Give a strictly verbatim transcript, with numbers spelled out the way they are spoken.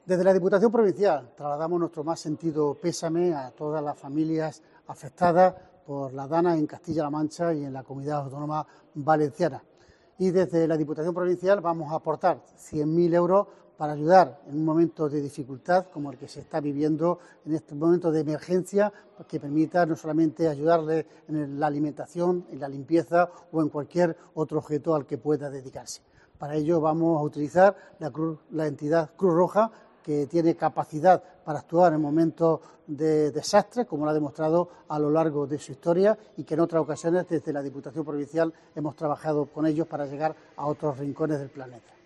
Desde la Diputación Provincial trasladamos nuestro más sentido pésame a todas las familias afectadas por la Dana en Castilla-La Mancha y en la Comunidad Autónoma Valenciana. Y desde la Diputación Provincial vamos a aportar cien mil euros para ayudar en un momento de dificultad como el que se está viviendo en este momento de emergencia, que permita no solamente ayudarle en la alimentación, en la limpieza o en cualquier otro objeto al que pueda dedicarse. Para ello vamos a utilizar la, Cruz, la entidad Cruz Roja, que tiene capacidad para actuar en momentos de desastre, como lo ha demostrado a lo largo de su historia, y que en otras ocasiones desde la Diputación Provincial hemos trabajado con ellos para llegar a otros rincones del planeta.